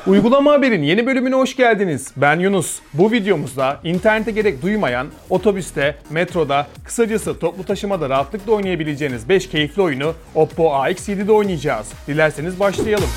Uygulama Haber'in yeni bölümüne hoş geldiniz. Ben Yunus. Bu videomuzda internete gerek duymayan, otobüste, metroda, kısacası toplu taşımada rahatlıkla oynayabileceğiniz 5 keyifli oyunu Oppo AX7'de oynayacağız. Dilerseniz başlayalım.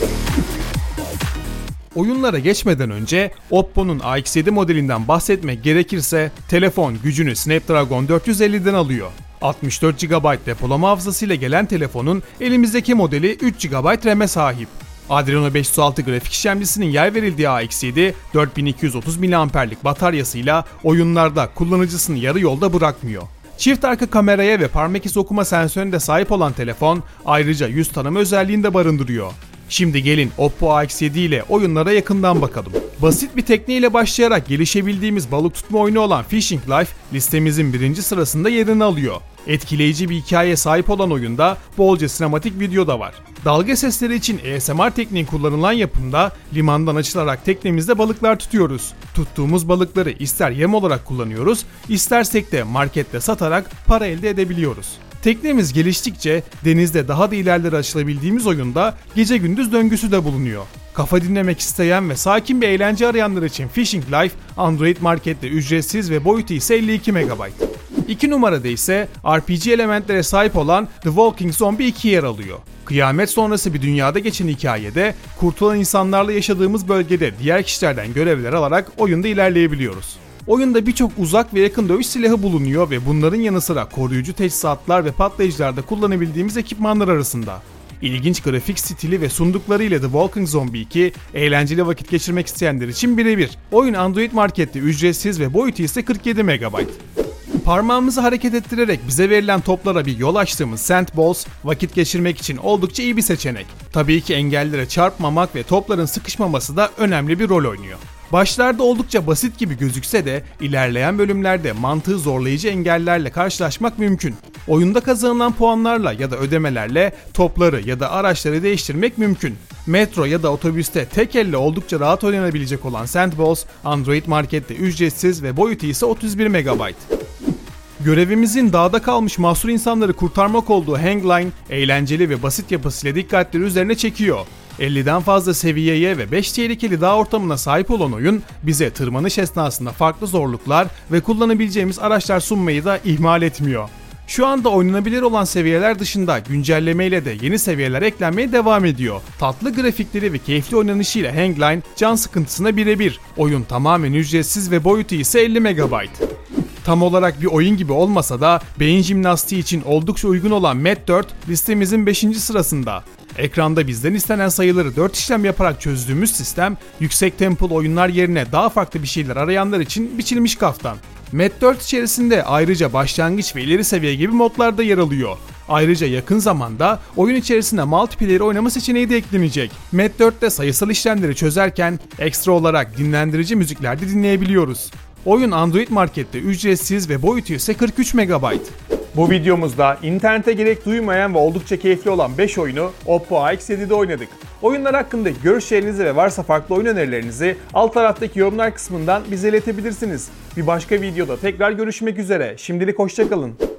Oyunlara geçmeden önce Oppo'nun AX7 modelinden bahsetmek gerekirse telefon gücünü Snapdragon 450'den alıyor. 64 GB depolama hafızasıyla gelen telefonun elimizdeki modeli 3 GB RAM'e sahip. Adreno 506 grafik işlemcisinin yer verildiği AX7 4230 mAh'lik bataryasıyla oyunlarda kullanıcısını yarı yolda bırakmıyor. Çift arka kameraya ve parmak izi okuma sensörüne de sahip olan telefon ayrıca yüz tanıma özelliğini de barındırıyor. Şimdi gelin Oppo AX7 ile oyunlara yakından bakalım. Basit bir tekniğiyle başlayarak gelişebildiğimiz balık tutma oyunu olan Fishing Life listemizin birinci sırasında yerini alıyor. Etkileyici bir hikayeye sahip olan oyunda bolca sinematik video da var. Dalga sesleri için ASMR tekniği kullanılan yapımda limandan açılarak teknemizde balıklar tutuyoruz. Tuttuğumuz balıkları ister yem olarak kullanıyoruz, istersek de markette satarak para elde edebiliyoruz. Teknemiz geliştikçe denizde daha da ilerlere açılabildiğimiz oyunda gece gündüz döngüsü de bulunuyor. Kafa dinlemek isteyen ve sakin bir eğlence arayanlar için Fishing Life Android markette ücretsiz ve boyutu ise 52 MB. 2 numarada ise RPG elementlere sahip olan The Walking Zombie 2 yer alıyor. Kıyamet sonrası bir dünyada geçen hikayede kurtulan insanlarla yaşadığımız bölgede diğer kişilerden görevler alarak oyunda ilerleyebiliyoruz. Oyunda birçok uzak ve yakın dövüş silahı bulunuyor ve bunların yanı sıra koruyucu teçhizatlar ve patlayıcılarda kullanabildiğimiz ekipmanlar arasında. İlginç grafik stili ve sunduklarıyla The Walking Zombie 2, eğlenceli vakit geçirmek isteyenler için birebir. Oyun Android markette ücretsiz ve boyutu ise 47 MB. Parmağımızı hareket ettirerek bize verilen toplara bir yol açtığımız Sandballs, vakit geçirmek için oldukça iyi bir seçenek. Tabii ki engellere çarpmamak ve topların sıkışmaması da önemli bir rol oynuyor. Başlarda oldukça basit gibi gözükse de ilerleyen bölümlerde mantığı zorlayıcı engellerle karşılaşmak mümkün. Oyunda kazanılan puanlarla ya da ödemelerle topları ya da araçları değiştirmek mümkün. Metro ya da otobüste tek elle oldukça rahat oynanabilecek olan Sandballs, Android markette ücretsiz ve boyutu ise 31 MB. Görevimizin dağda kalmış mahsur insanları kurtarmak olduğu Hangline, eğlenceli ve basit yapısıyla dikkatleri üzerine çekiyor. 50'den fazla seviyeye ve 5 tehlikeli dağ ortamına sahip olan oyun bize tırmanış esnasında farklı zorluklar ve kullanabileceğimiz araçlar sunmayı da ihmal etmiyor. Şu anda oynanabilir olan seviyeler dışında güncellemeyle de yeni seviyeler eklenmeye devam ediyor. Tatlı grafikleri ve keyifli oynanışıyla Hangline can sıkıntısına birebir. Oyun tamamen ücretsiz ve boyutu ise 50 MB. Tam olarak bir oyun gibi olmasa da beyin jimnastiği için oldukça uygun olan Mat 4 listemizin 5. sırasında. Ekranda bizden istenen sayıları 4 işlem yaparak çözdüğümüz sistem, yüksek tempolu oyunlar yerine daha farklı bir şeyler arayanlar için biçilmiş kaftan. Mat 4 içerisinde ayrıca başlangıç ve ileri seviye gibi modlar da yer alıyor. Ayrıca yakın zamanda oyun içerisinde multiplayer oynama seçeneği de eklenecek. Mat 4'te sayısal işlemleri çözerken ekstra olarak dinlendirici müzikler de dinleyebiliyoruz. Oyun Android markette ücretsiz ve boyutu ise 43 MB. Bu videomuzda internete gerek duymayan ve oldukça keyifli olan 5 oyunu Oppo AX7'de oynadık. Oyunlar hakkında görüşlerinizi ve varsa farklı oyun önerilerinizi alt taraftaki yorumlar kısmından bize iletebilirsiniz. Bir başka videoda tekrar görüşmek üzere. Şimdilik hoşça kalın.